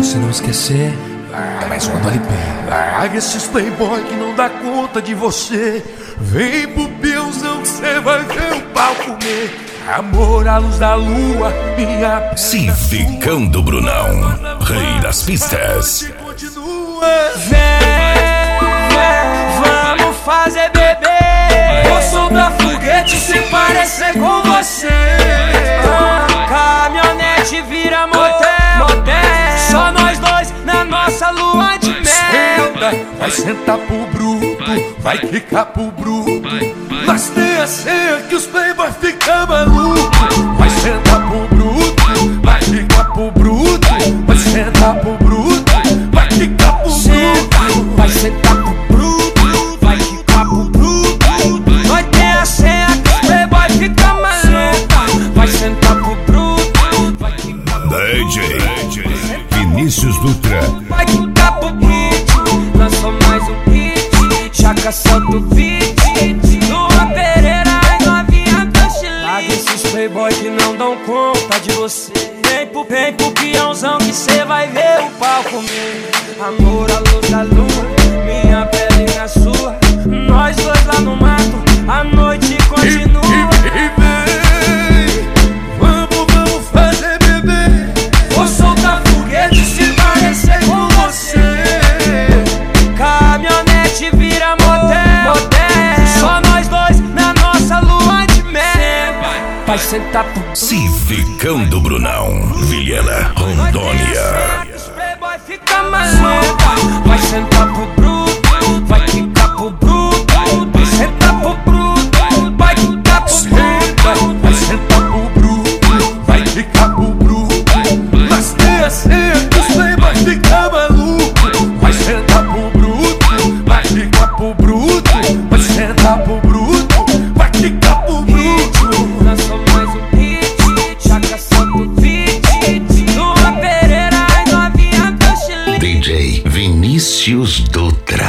você não esquecer, é mais uma do LP. Larga esses playboy que não dá conta de você. Vem pro peãozão que cê vai ver o pau comer. Amor à luz da lua, minha pele. Cificando Brunão, rei das pistas. Vamos fazer bebê. Vou soltar foguete sem parecer com você. Caminhonete vira motel. Só nós dois na nossa lua de mel. Vai sentar pro bruto, vai ficar pro bruto. Nós tem a senha que os playboy ficam malucos. Vai sentar pro bruto, vai ficar pro bruto. Vai sentar pro bruto, vai ficar pro bruto. Vai sentar pro bruto, vai ficar pro bruto. Nós tem a senha que os playboy ficam malucos. Vai sentar pro bruto, vai ficar pro DJ Vinícius Dutra. vai ficar pro hit. Lançou mais um hit, Chaca solta o beat. Lua Pereira e novinha da Chile. Larga esses playboy que não dão conta de você. Vem pro peãozão que cê vai ver o pau comer. Amor à luz da lua, minha pele e a sua. Nós dois lá no mato, a noite continua. Vamos fazer bebê. Vou soltar foguete se parecer com você. Caminhonete vira motel. Só nós dois na nossa lua de mel. Vai sentar pro Cificando Brunão, Vilhena, Rondônia. Os playboy fica maluco. Vai sentar pro bruto, vai ficar pro bruto. Vai sentar pro bruto, vai ficar pro bruto. Vai sentar pro bruto, vai ficar pro bruto. Nós tem a senha que os playboy ficam malucos. Vai sentar pro bruto, vai ficar pro bruto. Vai sentar pro bruto, vai ficar pro bruto. Lançou mais um hit, Chaca solta o beat. Lua Pereira e novinha da Chile. DJ Vinícius Dutra.